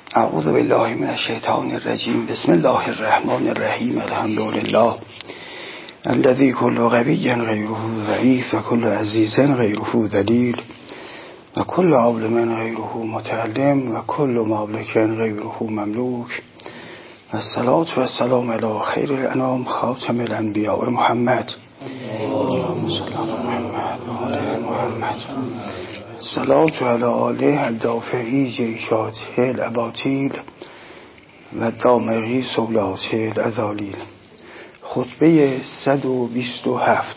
اعوذ بالله من الشیطان الرجیم. بسم الله الرحمن الرحیم. الحمد لله الذي كل قوي غيره ضعيف وكل عزيز غيره ذليل وكل عالم غيره متعلم وكل مملك غيره مملوك والصلاة والسلام على خير الأنام خاتم الأنبياء محمد اللهم صل على محمد وعلى محمد. صلاة على آله الدافعی جیشاته الاباطیل و دامغی سولاته الازالیل. خطبه 127.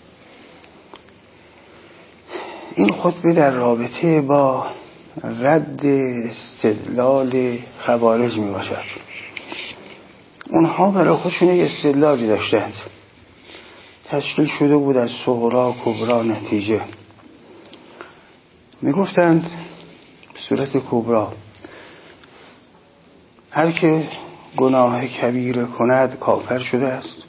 این خطبه در رابطه با رد استدلال خوارج می باشد. اونها برای خودشون یک استدلالی داشتند، تشکیل شده بود از صغرا، کبرا، نتیجه. می گفتند به صورت کبرا هر که گناه کبیره کند کافر شده است.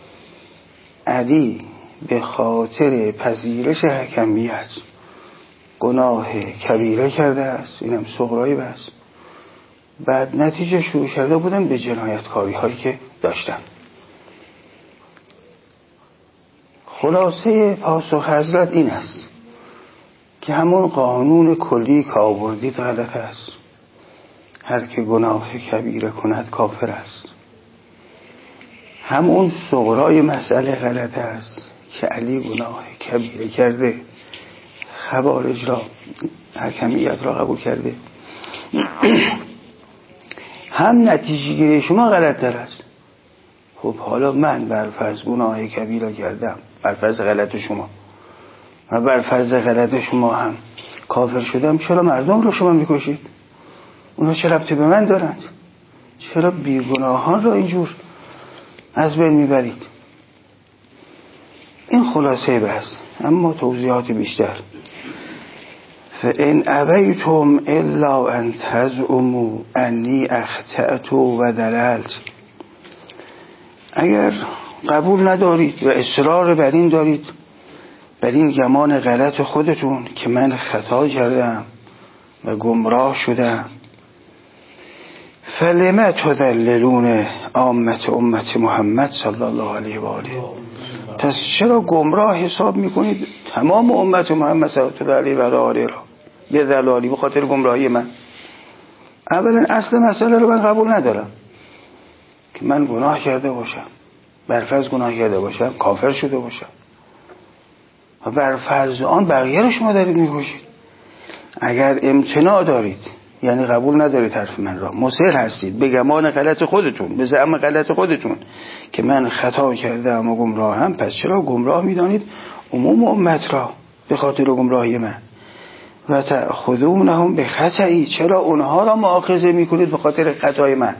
علی به خاطر پذیرش حکمیت گناه کبیره کرده است، اینم صغرایی بست. بعد نتیجه شروع کرده بودن به جنایتکاری هایی که داشتن. خلاصه پاسخ حضرت این است که همون قانون کلی که آوردید غلط است. هر که گناه کبیره کند کافر است. همون صغرای مسئله غلط است که علی گناه کبیره کرده، خوارج را، حکمیت را قبول کرده. هم نتیجه گیری شما غلط تر است. خب حالا من بر فرض گناه کبیره کردم، بر فرض غلط شما، و بر فرض غلط شما هم کافر شدم، چرا مردم رو شما میکشید؟ اونا چه ربطی به من دارند؟ چرا بیگناهان را اینجور از بین میبرید؟ این خلاصه بحث، اما توضیحات بیشتر. فَإِنْ أَبَيْتُمْ إِلَّا أَنْ تَزْعُمُوا أَنِّي أَخْطَأْتُ وَضَلَلْتُ. اگر قبول ندارید و اصرار بر این دارید، بر این گمان غلط خودتون که من خطا کردم و گمراه شدم، فلما تذللون عامة امت محمد صلی الله علیه و آله. پس چرا گمراه حساب میکنید تمام امت محمد صلی الله علیه و آله را به ضلالی، به خاطر گمراهی من؟ اولا اصل مسئله رو من قبول ندارم که من گناه کرده باشم، برفرض گناه کرده باشم، کافر شده باشم، و بر فرض آن بقیه رو شما دارید میکشید. اگر امتناع دارید، یعنی قبول ندارید حرف من را، مصر هستید به گمان غلط خودتون، به زعم غلط خودتون که من خطا کردم و گمراهم، پس چرا گمراه میدانید عموم امت را به خاطر گمراهی من؟ و تأخذونهم به خطئی، چرا اونها را مؤاخذه میکنید به خاطر خطای من؟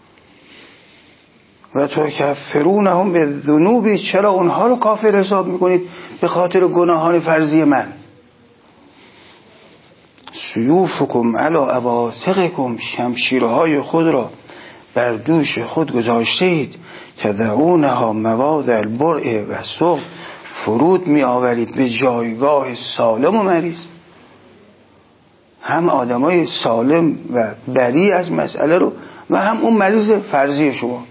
و تکفرونهم به ذنوب، چرا اونها رو کافر حساب میکنید به خاطر گناهان فرضی من؟ سیوفکم علی اباطقکم، شمشیرهای خود را بر دوش خود گذاشته اید. تدعونها مواضع البرع و سقم، فرود می آورید به جایگاه سالم و مریض. هم آدمای سالم و بری از مسئله رو و هم اون مریض فرضی شما.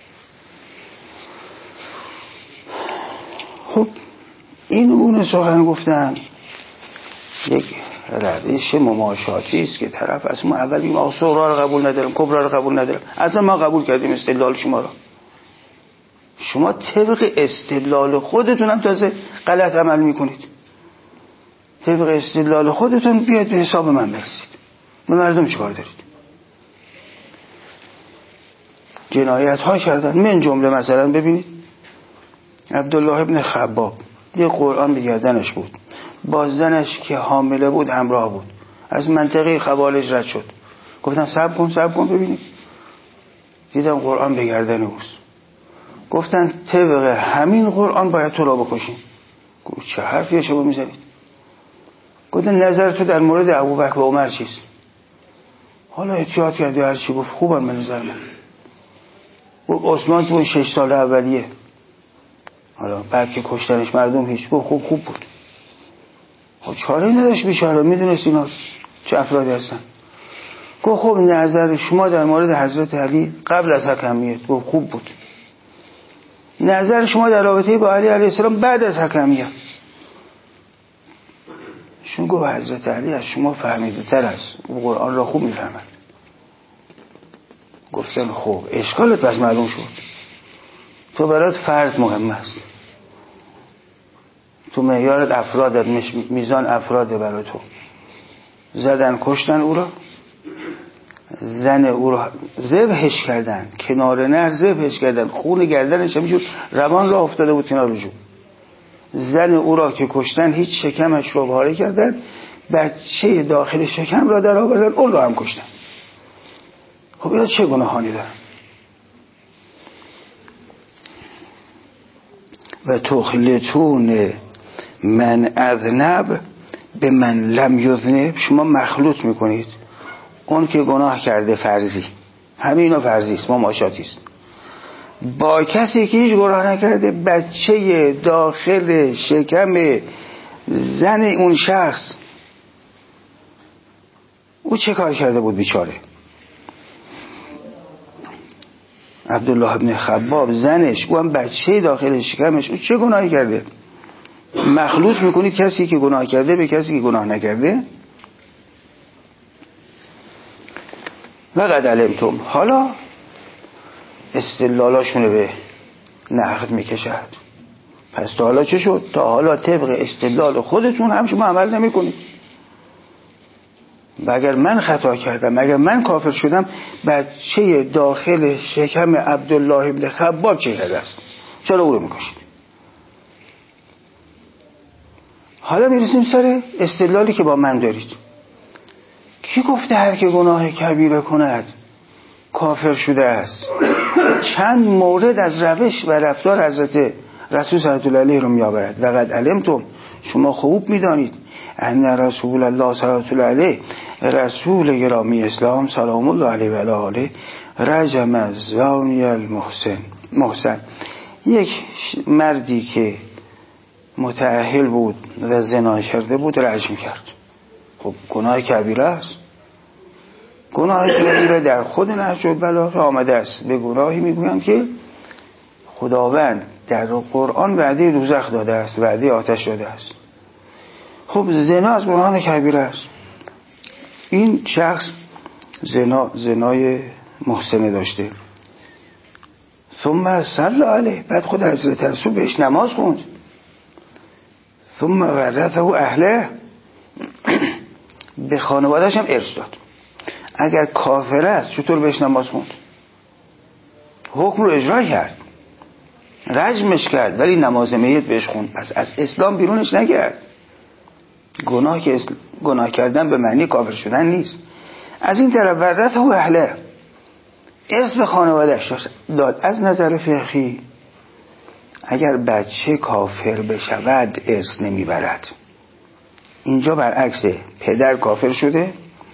خب این گونه سخن گفتن یک روش مماشاتی است که طرف از ما اول بگیم آقا صغرا رو قبول ندارم، کبرا رو قبول ندارم. اصلا ما قبول کردیم استدلال شما را. شما طبق استدلال خودتون هم تازه غلط عمل میکنید. طبق استدلال خودتون بیاید به حساب من برسید. به مردم چیکار دارید؟ جنایت ها کردن. من جمله مثلا ببینید عبدالله ابن خباب یه قرآن به گردنش بود، بازدنش که حامله بود همراه بود، از منطقه خوالج رد شد. گفتن صبر کن ببینید. دیدم قرآن به گردن اوست. گفتن طبق همین قرآن باید تو را بکشیم. گفت چه حرفیه شما میزنید؟ گفتن نظر تو در مورد ابوبکر و عمر چیست؟ حالا احتیاط کردی هر چی گفت خوبم به نظر من. گفت عثمان تو 6 سال اولیه، حالا بعد که کشتنش مردم هیچ. گفت خوب بود. خب چاره نداشت بیچاره، میدونست اینا چه افرادی هستن. گفت خب نظر شما در مورد حضرت علی قبل از حکمیت گفت خوب بود، نظر شما در رابطه با علی علیه السلام بعد از حکمیت. شون گفت حضرت علی از شما فهمیده تر است، او قرآن را خوب میفهمد. گفتن خب اشکالت بس معلوم شد، تو برات فرد مهم است، تو معیارت افرادت، میزان افراده برای تو. زدن کشتن او را، زن او را ذبحش کردن، کنار نهر ذبحش کردن، خون گردنش همیشون روان را افتاده بود کنار جو. زن او را که کشتن هیچ شکمش رو پاره کردن، بچه داخل شکم را در آوردن اون را هم کشتن. خب اینا چه گناهانی دارن؟ و تخلطون من اذنب به من لم یذنب، شما مخلوط میکنید اون که گناه کرده فرضی، همینا فرضی است، مماشاتی است، با کسی که هیچ گناه نکرده، بچه داخل شکم زن اون شخص. او چه کار کرده بود بیچاره؟ عبدالله ابن خباب زنش، او هم بچه داخل شکمش، او چه گناهی کرده؟ مخلوط میکنید کسی که گناه کرده به کسی که گناه نکرده. وقد علمتم، حالا استدلالاشونو به نقد میکشد. پس تا حالا چه شد؟ تا حالا طبق استدلال خودتون هم شما عمل نمیکنید. اگر من خطا کردم، اگر من کافر شدم، بچه داخل شکم عبدالله ابن خباب چه کرده است؟ چرا او رو میکشید؟ حالا میرسیم سر استدلالی که با من دارید. کی گفته هر که گناه کبیره کند کافر شده است؟ چند مورد از روش و رفتار حضرت رسول صلی الله علیه رو میآورد. وقد علمتم، شما خوب میدانید، ان رسول الله صلی الله علیه، رسول گرامی اسلام سلام الله علیه و آله، رجم الزانی المحسن، یک مردی که متأهل بود و زنا کرده بود رجم کرد. خب گناه کبیره است. گناه کبیره در خود نهج البلاغه آمده است. به گناهی میگویند که خداوند در قرآن وعده دوزخ داده است، وعده آتش داده است. خب زنا از گناه کبیره است. این شخص زنای محسنه داشته. ثم صلی علیه، بعد خود حضرت رسول بهش نماز خوند. ثم ورثه اهله، به خانواده‌اش هم ارث داد. اگر کافر است چطور بهش نماز خوند؟ حکم رو اجرا کرد، رجمش کرد، ولی نماز میت بهش خوند. پس از اسلام بیرونش نکرد. گناه کردن به معنی کافر شدن نیست. از این طرف ورثه اهله، ارث به خانواده‌اش داد. از نظر فقهی اگر بچه کافر بشود ارث نمیبرد. اینجا برعکسه، پدر کافر شده،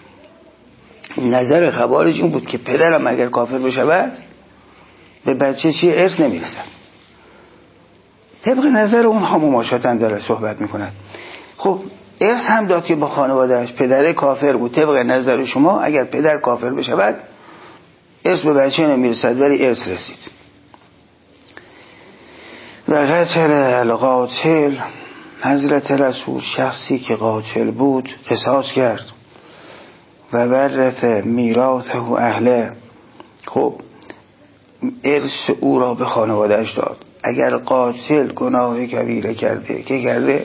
نظر خوارج این بود که پدرم اگر کافر بشود به بچه چی ارث نمیرسد. طبق نظر اونها مماشاتن داره صحبت میکند. خب ارث هم داد که با خانوادهش، پدر کافر بود. طبق نظر شما اگر پدر کافر بشود ارث به بچه نمیرسد، ولی ارث رسید. و قتل القاتل، حضرت رسول شخصی که قاتل بود قصاص کرد. و ورث میراثه اهله، خب ارث او را به خانوادهش داد. اگر قاتل گناه کبیره کرده که کرده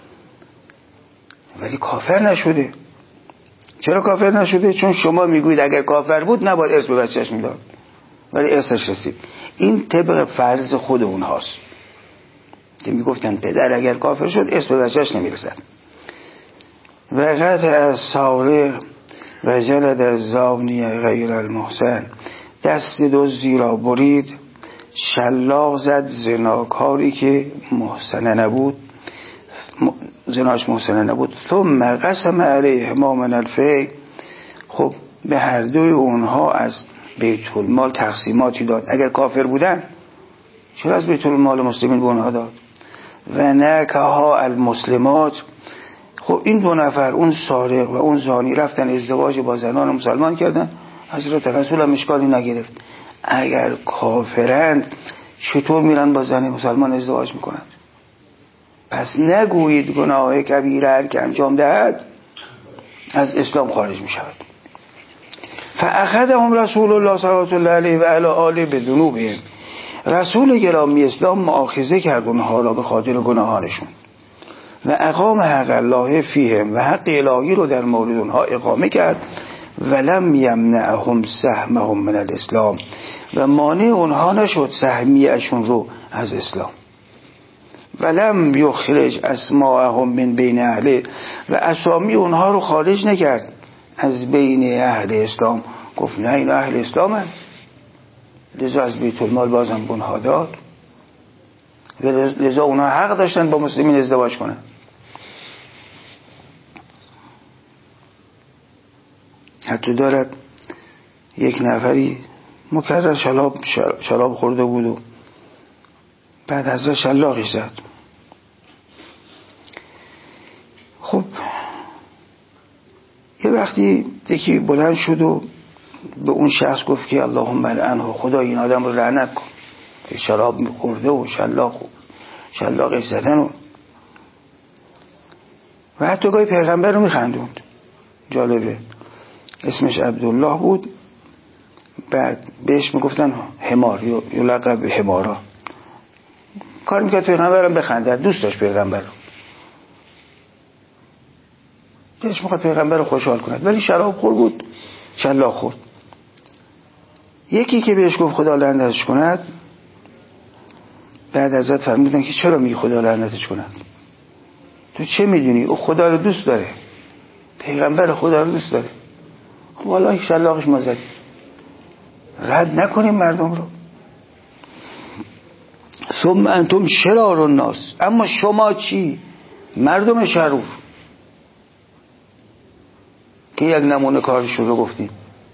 ولی کافر نشده. چرا کافر نشده؟ چون شما میگوید اگر کافر بود نباید ارث به بچهش میداد، ولی ارثش رسید. این طبق فرض خود اونهاست که میگفتن پدر اگر کافر شد ارث به بچهش نمیرسد. و قطع از سارق و جلد از زانی غیر المحسن، دست دزدی را برید، شلاق زد زناکاری که محسنه نبود، زناش محسنه نبود. ثم قسم علیه ما من الفی، خب به هر دوی اونها از بیت المال تقسیماتی داد. اگر کافر بودن چرا از بیت المال مسلمین به اونها داد؟ و نکها المسلمات، خب این دو نفر، اون سارق و اون زانی، رفتن ازدواج با زنان مسلمان کردن. حضرت رسول هم اشکالی نگرفت. اگر کافرند چطور میرن با زن مسلمان ازدواج میکنند؟ پس نگویید گناه کبیره هر که انجام دهد از اسلام خارج میشود. فاخذهم رسول الله صلی الله علیه و علی آله بذنوبهم. رسول گرامی اسلام مؤاخذه کرد اونها را به خاطر گناهانشون و اقام حق الله فیهم و حق الهی رو در مورد اونها اقامه کرد. ولم یمنعهم سهمهم من الاسلام. و مانع اونها نشد سهمیه‌شون رو از اسلام. ولم یخرج اسماءهم من بین اهله. و اسامی اونها رو خارج نکرد از بین اهل اسلام. گفت نه این اهل اسلام هست، لذا از بیت المال بازم اونها داد و لذا اونها حق داشتن با مسلمین ازدواج کنن. حتی دارد یک نفری مکرر شراب خورده بود و بعد از شلاقی زد. خب یه وقتی یکی بلند شد و به اون شخص گفت که اللهم لعنه، خدا این آدم رو لعنت کن که شراب میخورده و شلاقش زدن و حتی گاهی پیغمبر رو میخندوند. جالبه، اسمش عبدالله بود، بعد بهش میگفتن حمار یا لقب حمارا. کار میکرد پیغمبرم بخنده، دوست داشت پیغمبر رو، دلش میخواد پیغمبر رو خوشحال کند، ولی شراب خور بود، شلاق خورد. یکی که بهش گفت خدا لعنتش کند، بعد ازت فرمودن که چرا میگی خدا لعنتش کند؟ تو چه میدونی؟ او خدا رو دوست داره، پیغمبر خدا رو دوست داره. خب والله شلاقش ما زدیم. رد نکنیم مردم رو. ثم انتم شرار الناس. اما شما چی؟ مردم شرور که یک نمونه کارش رو گفتیم.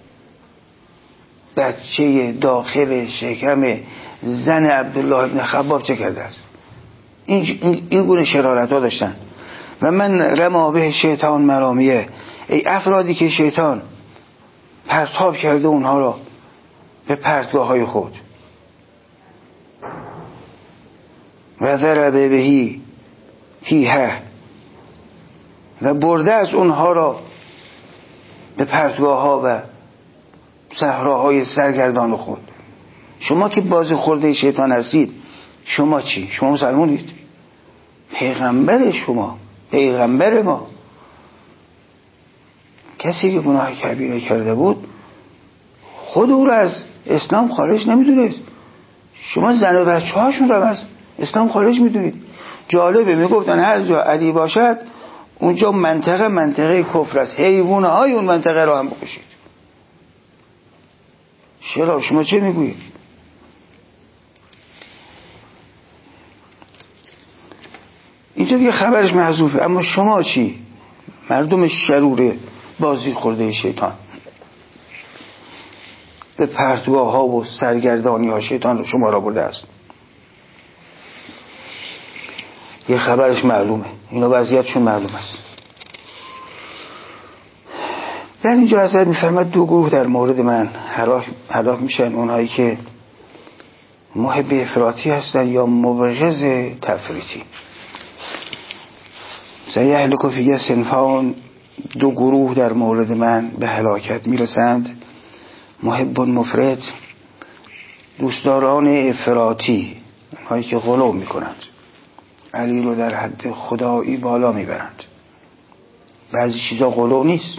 بچه داخل شکم زن عبدالله ابن خباب چه کرده است؟ این گونه شرارت ها داشتن. و من رما به شیطان مرامیه. ای افرادی که شیطان پرتاب کرده اونها را به پرتگاه های خود. و ضربه بهی تیهه، و برده از اونها را به پرتگاه ها و صحراهای سرگردان خود. شما که بازی خورده شیطان هستید، شما چی؟ شما مسلمونید؟ پیغمبر شما، پیغمبر ما، کسی که گناه کبیره کرده بود خود او را از اسلام خارج نمیدونست. شما زن و بچه هاشون را از اسلام خارج میدونید. جالبه، میگفتن هر جا علی باشد اونجا منطقه کفر است، حیوانه های اون منطقه را هم بکشید. چرا؟ شما چه میگویید؟ اینجا دیگه خبرش محذوفه. اما شما چی؟ مردم شرور بازی خورده شیطان، به پرتگاه ها و سرگردانی ها شیطان رو شما را برده است. یه خبرش معلومه، اینا وضعیتشون معلوم است. در اینجا حضرت میفرماد دو گروه در مورد من هلاک میشن، اونهایی که محب افراطی هستن یا مبغض تفریطی. سیهلک فی صنفان، دو گروه در مورد من به هلاکت میرسند. محب مفرط، دوستداران افراطی، اونهایی که غلو میکنند، علی رو در حد خدایی بالا میبرند. بعضی چیزا غلو نیست.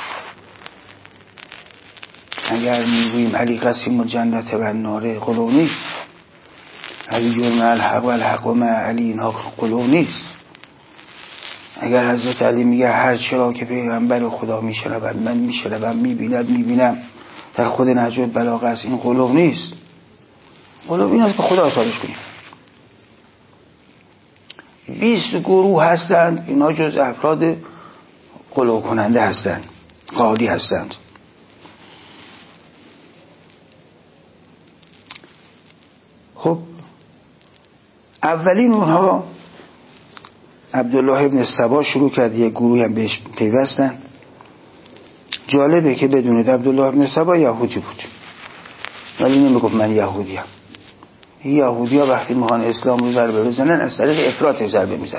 اگر میگوییم علی قسیم الجنت و النار، غلو نیست. علی جرم الحق و الحق و مع علی، اینها غلو نیست. اگر حضرت علی میگه هر چرا که پیغمبر خدا میشنود، من میشنوم، میبینم، در خود نهج البلاغه است، این غلو نیست. غلو این است که خدا سالش کنیم. 20 گروه هستند، اینا جز افراد غلو کننده هستند، قالی هستند. خب اولین اونها عبدالله ابن سبا شروع کرد، یک گروهی هم بهش پیوستن. جالبه که بدونید عبدالله ابن سبا یهودی بود، ولی نمیگفت من یهودیم. یهودی ها وقتی میخوان اسلام رو ضربه بزنن از طریق افراط ضربه میزنن.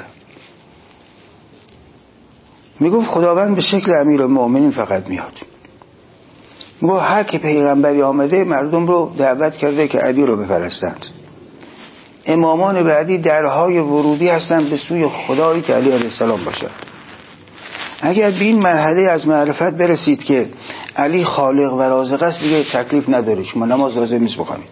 میگفت خداوند به شکل امیرالمؤمنین فقط میاد. میگفت هر که پیغمبری آمده مردم رو دعوت کرده که علی رو بپرستند. امامان بعدی درهای ورودی هستند به سوی خدایی که علی علیه السلام باشه. اگر به این مرحله از معرفت برسید که علی خالق و رازق است، دیگه تکلیف نداره، شما نماز لازم نیست بخونید.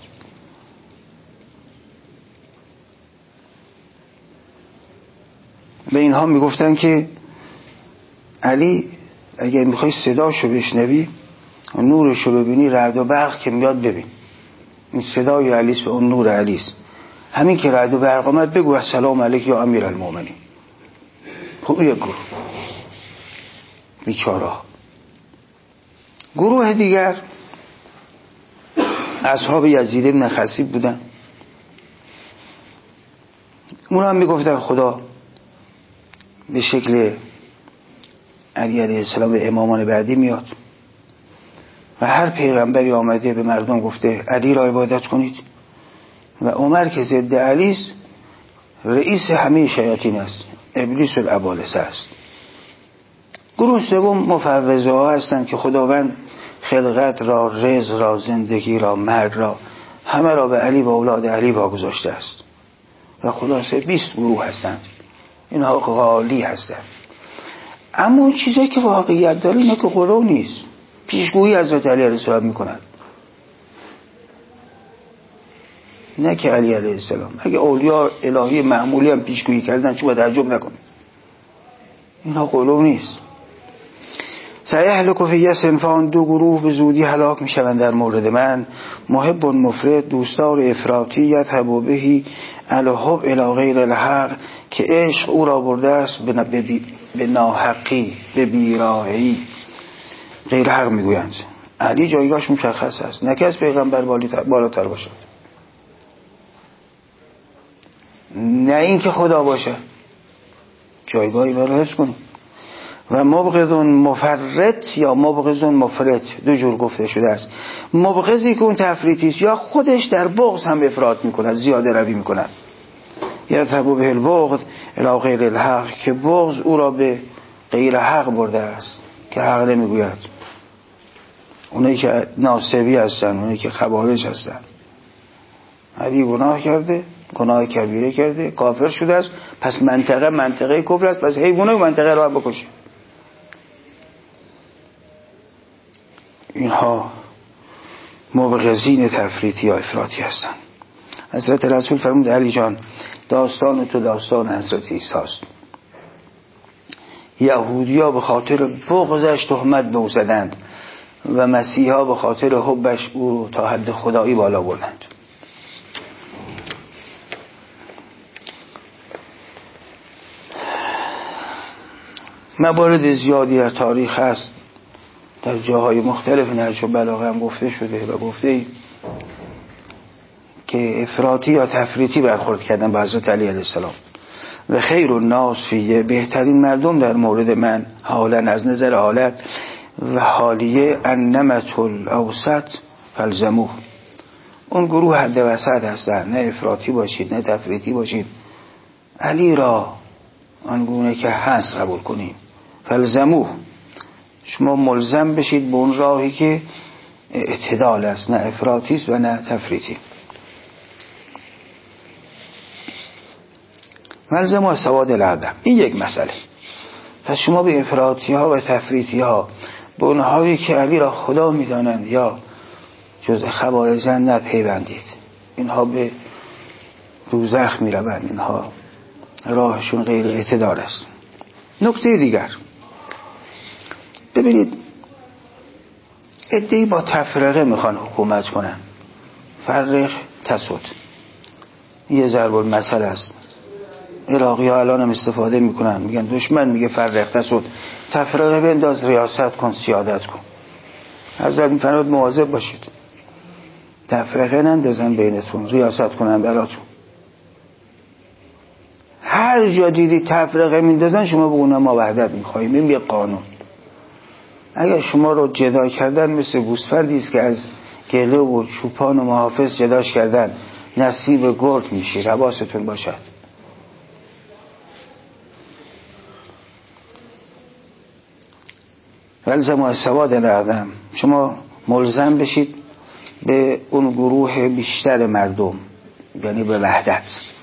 به اینها میگفتن که علی اگر میخوای صداشو بشنوی، نورشو ببینی، رعد و برق که میاد ببین، این صدای علیست و اون نور علیست. همین که رعد و برق آمد بگو السلام علیک یا امیرالمؤمنین. خب یک گروه بیچاره. گروه دیگر اصحاب یزید بن خصیب بودن. اونا هم میگفتن خدا به شکل علی علیه السلام و امامان بعدی میاد و هر پیغمبری آمده به مردم گفته علی را عبادت کنید و عمر که ضد علی است رئیس همه شیاطین است، ابلیس الابالسه است. گروه سوم مفوضه ها هستند که خداوند خلقت را، رزق را، زندگی را، مرگ را، همه را به علی و اولاد علی واگذاشته است و خلاصه 20 گروه هستند. اینها غالی هستند. اما اون چیزی که واقعیت داره اینه که غلو نیست. پیشگویی حضرت علی علیه السلام میکنن، نه که علی علیه السلام. اگه اولیاء الهی معمولی هم پیشگویی کردن چون تعجب نکنید، اینها غلو نیست. سیهلک فی صنفان، دو گروه به زودی هلاک میشوند در مورد من. محب مفرد، دوستار افراطی، یذهب بهی الحب الی غیر الحق، که عشق او را برده است به ناحقی، به بیراهی. غیر حق میگویند. علی جایگاهش مشخص است، نه که از پیغمبر بالاتر باشد، نه این که خدا باشه. جایگاهی بالا حفظ کنید. و مبغضون مفرط یا مبغضون مفرط، دو جور گفته شده است. مبغضی که اون تفریطی است یا خودش در بغض هم افراط میکند، زیاده روی میکند. یذهب به البغض الی غیر الحق، که بغض او را به غیر حق برده است که حق نمیگوید. اونایی که ناصبی هستن، اونایی که خوارج هستن. علی گناه کرده، گناه کبیره کرده، کافر شده است، پس منطقه کفر است، پس حیوانای منطقه رو هم بکشه. اینها مبغضین تفریطی یا افراطی هستن. حضرت رسول فرمود علی جان داستان تو داستان حضرت عیسی است. یهودی‌ها به خاطر بغضش تهمت به او زدند و مسیحا به خاطر حبش او تا حد خدایی بالا بردند. موارد زیادی در تاریخ است، در جاهای مختلف نهج و بلاغه هم گفته شده و گفته که افراطی یا تفریطی برخورد کردن با حضرت علی علیه السلام. و خیر الناس فیه، بهترین مردم در مورد من، حالا از نظر حالت و حالیه، انمت الاوسط فلزموه، اون گروه حد وسط هستن، نه افراطی باشید نه تفریطی باشید، علی را آنگونه که هست قبول کنیم. فلزموه، شما ملزم بشید به اون راهی که اعتدال است، نه افراطی است و نه تفریطی. ملزم و سواد العدم، این یک مسئله. پس شما به افراطی ها و تفریطی ها، به اونهایی که علی را خدا میدانند یا جزء خوارجند نپیوندید. اینها به دوزخ میروند، اینها راهشون غیر اعتدال است. نکته دیگر، ببینید عده‌ای با تفرقه میخوان حکومت کنن. فرق تسود یه ضرب المثل است. عراقی ها الان هم استفاده میکنن، میگن دشمن میگه فرق تسود، تفرقه بنداز، ریاست کن، سیادت کن. حضرت میفرمود مواظب باشید، تفرقه نندازن بینتون، ریاست کنن براتون. هر جا دیدی تفرقه میندازن شما بگونه ما وحدت میخواییم. این یه قانون. اگر شما رو جدا کردن مثل گوسفندی است که از گله و چوپان و محافظ جداش کردن، نصیب گرگ میشید. حواستون باشد. ولزم و سواد الاعظم، شما ملزم بشید به اون گروه بیشتر مردم، یعنی به وحدت.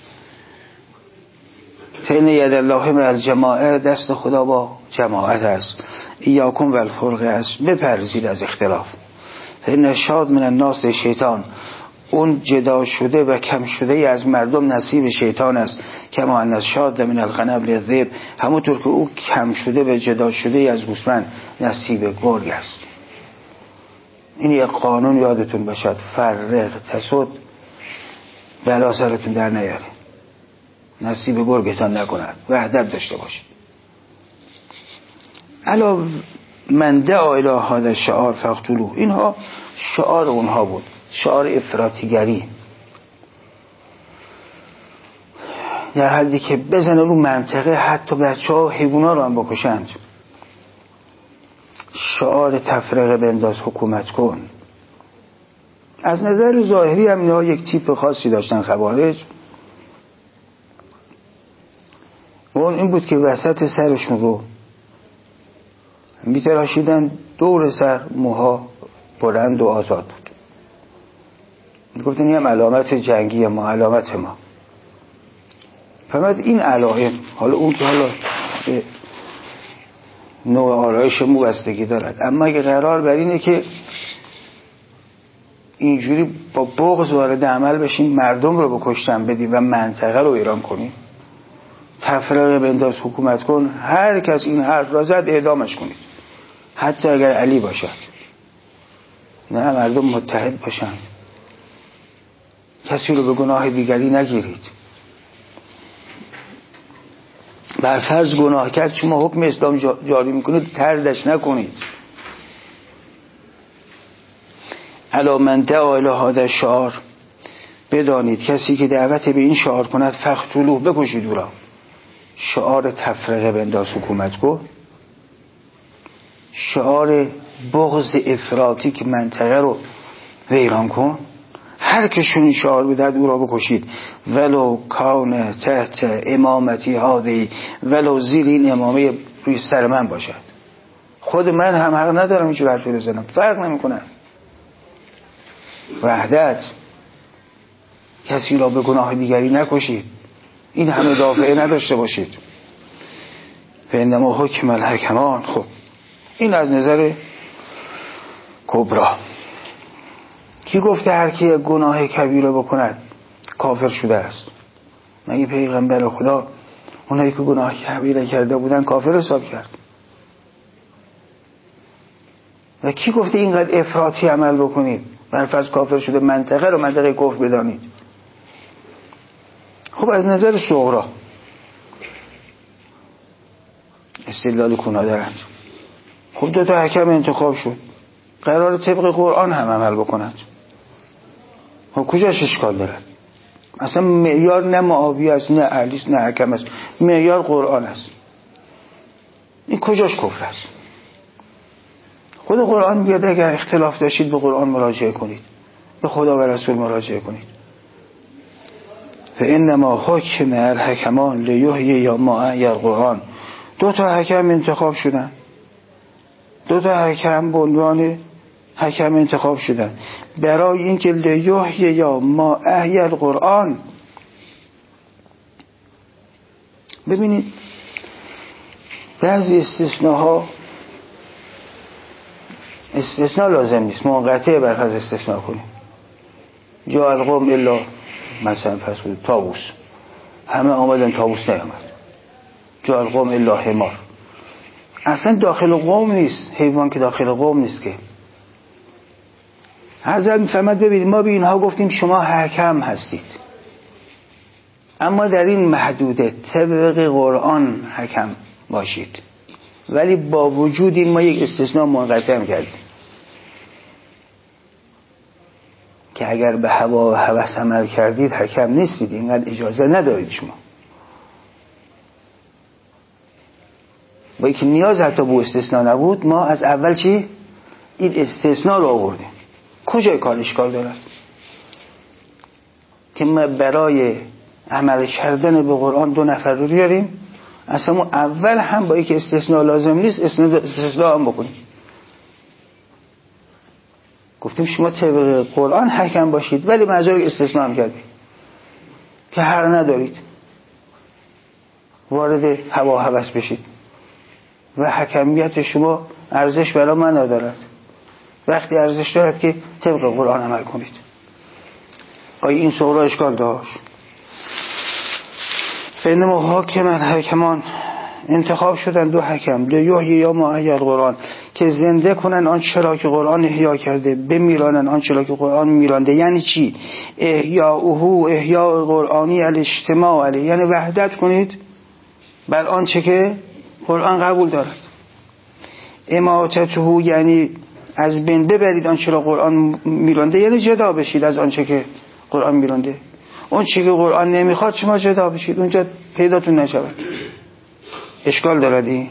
فین ید الله مع الجماعه، دست خدا با جماعت است. ایاکم والفرقه است، بپرهیزید از اختلاف. فین شاد من الناس شیطان، اون جدا شده و کم شده از مردم نصیب شیطان است. کما ان شاد من الغنم للذئب، همونطور که او کم شده و جدا شده از گوسفند نصیب گرگ است. این یک قانون یادتون باشد. فرق تسد، بلا سرتون در نیاره، نصیب گرگتان نکند، وحدت داشته باشید. الا من دعا الی هذا الشعار فاقتلوه، اینها شعار اونها بود، شعار افراطیگری، در حدی که بزنه رو منطقه حتی بچه‌ها و حیونا رو هم بکشند. شعار تفرقه بنداز، حکومت کن. از نظر ظاهری هم اینها یک تیپ خاصی داشتن خوارج. اون این بود که وسط سرشون رو میتراشیدن، دور سر موها بلند و آزاد بود. میگفتن این هم علامت جنگی ما، علامت ما. فهمت این علائم، حالا اون که حالا نوع آرایش مو بستگی دارد، اما اگه قرار بر اینه که اینجوری با بغض وارد عمل بشین، مردم رو بکشتن بدی و منطقه رو ایران کنی، تفرقه بنداز، حکومت کن، هر کس این حرف را زد اعدامش کنید، حتی اگر علی باشد. نه، مردم متحد باشند، کسی رو به گناه دیگری نگیرید. بر فرض گناه کرد شما حکم اسلام جاری میکنید، طردش نکنید. الا من دعا الی هذا الشعار، بدانید کسی که دعوت به این شعار کند فقتلوه، بکشید او را. شعار تفرقه بنداز، حکومت کن، شعار بغض افراطی که منطقه رو ویران کن، هر کشون این شعار بدهد او را بکشید. ولو کان تحت امامتی هذه، ولو زیر این امامه روی سر من باشد. خود من هم حق ندارم اینجور حرفی بزنم، فرق نمیکنه. وحدت، کسی را به گناه دیگری نکشید، این همه دافعه نداشته باشید. فانما حکم الحکمان. خب این از نظر کبرا. کی گفته هر کی گناه کبیره بکند کافر شده است؟ مگه پیغمبر خدا اونایی که گناه کبیره کرده بودن کافر حساب کرد؟ و کی گفته اینقدر افراطی عمل بکنید، بر فرض کافر شده منطقه رو منطقه کفر بدانید؟ خب از نظر صغرا استدلال کنا دارند. خب 2 حکم انتخاب شد، قرار طبق قرآن هم عمل بکنند. خب کجاش اشکال دارد؟ اصلا معیار نه معاویه است، نه علی است، نه حکم است، معیار قرآن است. این کجاش کفر است؟ خود قرآن میگه اگر اختلاف داشتید به قرآن مراجعه کنید، به خدا و رسول مراجعه کنید. فانما حکم الحکمان لیحیی یا ما القرآن. 2 حکم انتخاب شدن، 2 حکم به عنوان حکم انتخاب شدن برای اینکه لیحیی یا ما احیی القرآن. ببینید بعضی استثناها، استثناء لازم نیست، منقطع بر فرض استثناء کنیم. جاء القوم الا مثلا فرض کنید طاووس، همه آمدن طاووس نیامد. جاء القوم الا حمار، اصلا داخل قوم نیست، حیوان که داخل قوم نیست که. حضرت میفرماد ببینید ما به اینها گفتیم شما حکم هستید، اما در این محدوده طبق قرآن حکم باشید، ولی با وجود این ما یک استثناء منقطع کردیم که اگر به هوا و هوس عمل کردید حکم نیستید، اینقدر اجازه ندارید شما. با اینکه نیاز حتی به استثناء نبود، ما از اول چی؟ این استثناء رو آوردیم. کجای کار اشکال دارد که ما برای عمل کردن به قرآن 2 نفر رو بیاریم؟ اصلا ما اول هم با اینکه استثناء لازم نیست استثناء هم بکنیم. گفتیم شما طبق قرآن حکم باشید، ولی منظور استثناء هم کردیم که حق ندارید وارد هوا و هوس بشید و حکمیت شما ارزش برای من ندارد. وقتی ارزش دارد که طبق قرآن عمل کنید. آیا این صغرا اشکال داشت؟ فإنما حاکم الحکمان، انتخاب شدن 2 حکم، لیحیی یا معید قرآن، که زنده کنن آنچه را که قرآن احیا کرده، بمیرانن آنچه را که قرآن میرانده. یعنی چی؟ احیاء قرآنی الاجتماع علیه، یعنی وحدت کنید بر آنچه که قرآن قبول دارد. اماتته، یعنی از بین ببرید آنچه را قرآن میرانده، یعنی جدا بشید از آنچه که قرآن میرانده. اون چی که قرآن نمیخواد شما جدا بشید، اونجا پیداتون نشود. اشکال دارد این؟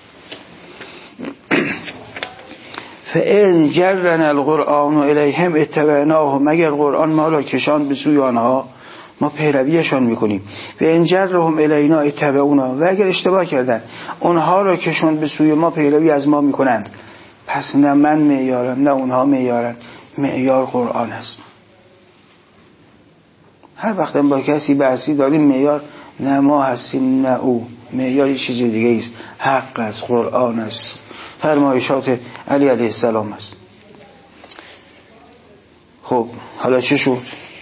فإن جرنا القرآن الیهم اتبعناه، مگر قرآن ما را کشان به سوی آنها ما پیرویشان میکنیم. و ان جرهم الینا اتبعونا، و اگر اشتباه کردن اونها را کشان به سوی ما پیروی از ما میکنند، پس نه من معیارم نه اونها معیارن، معیار قرآن است. هر وقت با کسی بحثی داریم معیار نه ما هستیم نه او، معیار یه چیز دیگه است. حق است، قرآن است، فرمایشات علی علیه السلام است. خب حالا چه شد؟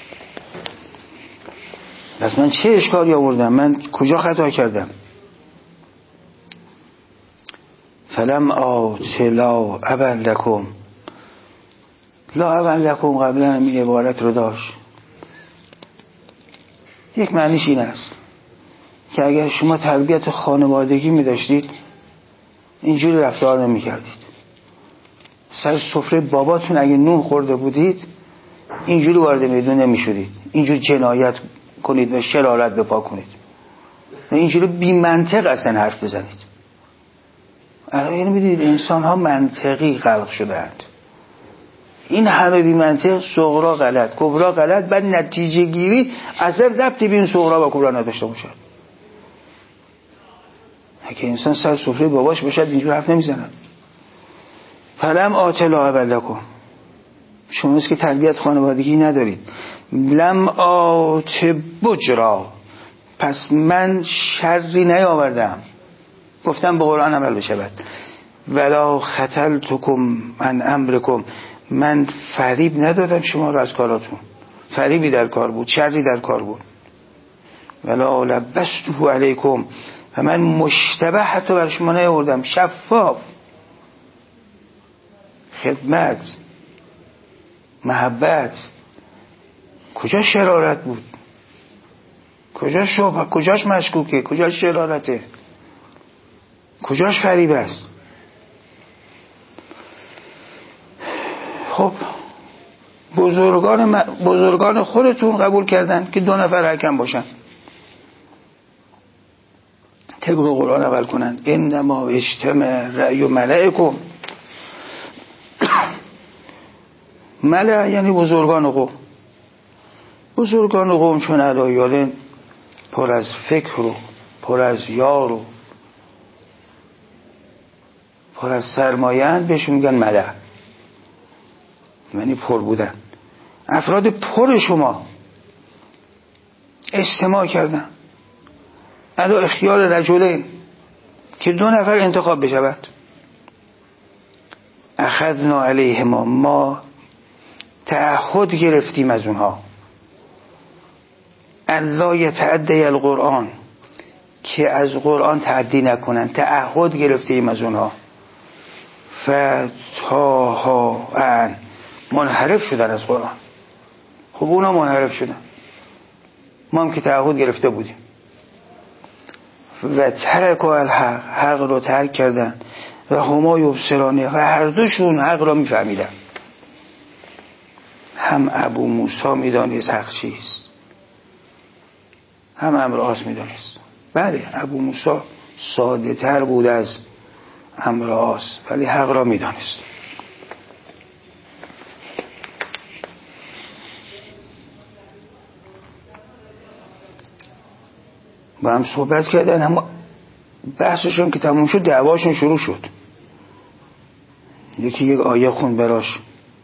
پس من چه اشکالی آوردم؟ من کجا خطا کردم؟ فلم لا ابا لکم، لا ابا لکم قبلا این عبارت رو داشت. یک معنیش این است که اگر شما تربیت خانوادگی می داشتید اینجوری رفتار نمی کردید. سر سفره باباتون اگه نون خورده بودید اینجوری وارد میدون نمی شدید، اینجوری جنایت کنید و شرارت بپا کنید و اینجوری بی منطق اصلا حرف بزنید. الان میدونید انسان ها منطقی خلق شدند. این همه بی منطق، صغرا غلط، کبرا غلط، بعد نتیجه گیری اثر ربطی به این صغرا و کبرا نداشته باشد. اگه انسان سر سفره باباش باشد اینجور حرف نمیزند. فلم آتلا ابلکم، شما است که تربیت خانوادگی ندارید. لم آت بجرا، پس من شری نیاوردم، گفتم به قرآن عمل بشود. ولا خطلتکم عن امرکم، من فریب ندادم شما رو از کاراتون، فریبی در کار بود، شری در کار بود. ولا لبسته علیکم، و من مشتبه حتی بر شما نیاوردم، شفاف، خدمت، محبت. کجا شرارت بود؟ کجا شبه؟ کجاش مشکوکه؟ کجاش شرارته؟ کجاش فریب است؟ خب بزرگان خودتون قبول کردن که 2 نفر حکم باشن، طبق قرآن عمل کنند. انما اجتمع رأی ملائکم، ملع یعنی بزرگان قوم. بزرگان قوم چون علایالن پر از فکر و پر از یار و پر از سرمایه، بهشون میگن ملع، یعنی پر بودن. افراد پر شما اجتماع کردن علی اختیار رجلین که 2 نفر انتخاب بشود. اخذنا علیهما، ما تعهد گرفتیم از اونها، الا یتعدی القرآن، که از قرآن تعدی نکنن، تعهد گرفتیم از اونها. فتاها عن، منحرف شدن از قرآن. خب اونا منحرف شدن، ما هم که تعهد گرفته بودیم. و ترک الحق، حق رو ترک کردن. و هما یبصرانه، و هر دوشون حق را میفهمیدن. هم ابو موسی میدانست حق چیست، هم امراس میدانست. بله ابو موسی ساده تر بود از امراض، ولی حق را میدانست. با هم صحبت کردن، اما بحثشون که تموم شد دعواشون شروع شد. یکی یک آیه خون براش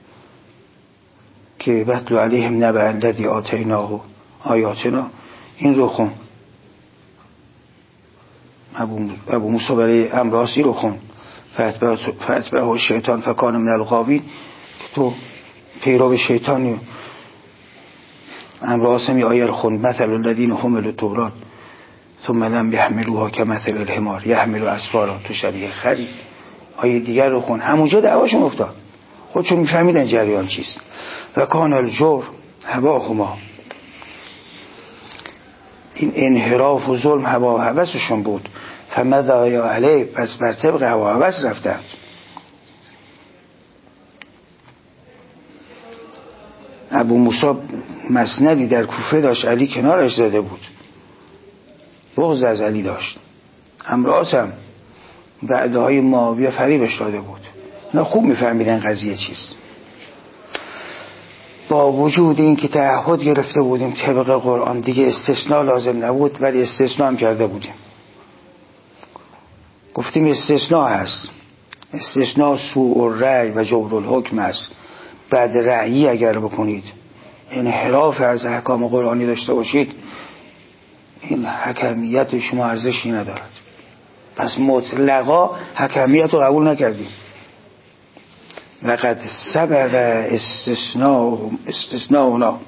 که وَاتْلُ عَلَیْهِمْ نَبَأَ الَّذِی آتَیْنَاهُ آیاتنا، این رو خون. ابو موسی برای امراسی رو خون، فَأَتْبَعَهُ الشَّیطان فَکَانَ مِنَ الْغَاوِینَ، که تو پیرو شیطانی. امراس می آیه رو خون، مثل الذین حملوا التوراة ثم لم يحملوها كمثل الحمار يحمل اسفارا، تو شبیه خری. آیه دیگر رو خون. همونجا دعواشون افتاد، خودشون میفهمیدن جریان چیست. و کان الجور هواهما، این انحراف و ظلم هوا و هوسشون بود. فماذا علیه، پس بر طبق هوا و هوس رفتند. ابو موسی مسندی در کوفه داشت، علی کنارش زده بود، بغض از علی داشت. امراس هم بعدهای معاویه فریبش داده بود. اینا خوب میفهمیدن قضیه چیست. با وجود این که تعهد گرفته بودیم طبق قرآن، دیگه استثناء لازم نبود، ولی استثناء هم کرده بودیم. گفتیم استثناء هست، استثناء سوء الرأی و جور الحکم است. بعد رأیی اگر بکنید، انحراف از احکام قرآنی داشته باشید، این حکمیت شما ارزشی ندارد. پس مطلقا حکمیت رو قبول نکردیم. لقد سبق استثناؤنا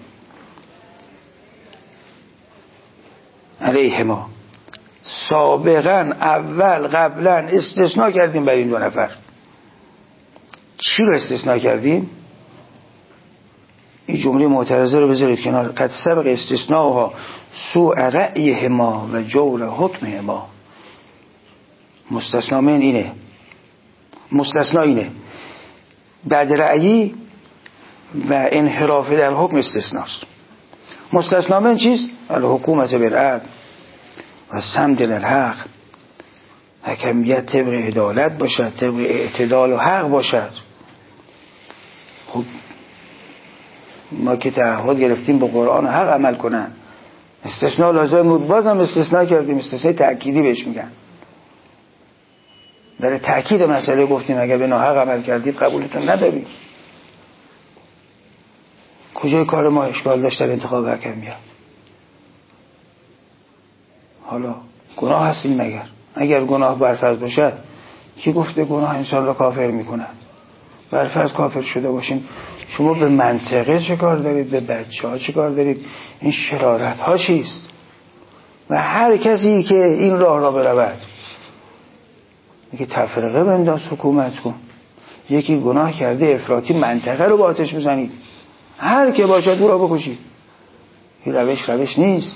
علیهما، سابقا اول قبلا استثناء کردیم بر این دو نفر. چی رو استثناء کردیم؟ این جمله معترضه رو بذارید کنار. قد سبق استثناؤها سوء رأیهما و جور حکمهما. مستثنا من اینه، مستثنا اینه، بعد رأیی و انحراف در حکم استثناست. مستثنا من چیست؟ الحکومت بالعدل و صمد للحق، حکمیت طبق عدالت باشد، طبق اعتدال و حق باشد. خب ما که تعهد گرفتیم با قرآن و حق عمل کنن، استثناء لازم بود، بازم استثناء کردیم. استثناء تأکیدی بهش میگن. برای تأکید مسئله گفتیم اگر به ناحق عمل کردید قبولتون نداریم. کجای کار ما اشکال داشت در انتخاب حکمیت؟ حالا گناه هستیم مگر؟ اگر گناه برفرض باشد، کی گفته گناه انسان را کافر میکند؟ برفرض کافر شده باشین، شما به منطقه چه کار دارید؟ به بچه ها چه کار دارید؟ این شرارت ها چیست؟ و هر کسی که این راه را برود، یکی تفرقه بنداز، حکومت کن. یکی گناه کرده افراطی، منطقه رو با آتش بزنید، هر که باشد او را بکشید. این روش نیست.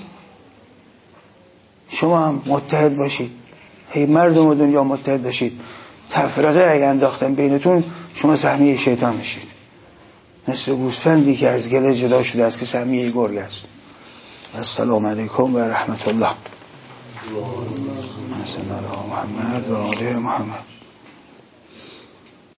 شما هم متحد باشید، ای مردم دنیا متحد باشید. تفرقه اگه انداختن بینتون، شما سهمیه شیطان میشید، مثل گوسفندی که از گله جدا شده است که سهمیه گرگ است. السلام علیکم و رحمت الله. محمد و آل محمد.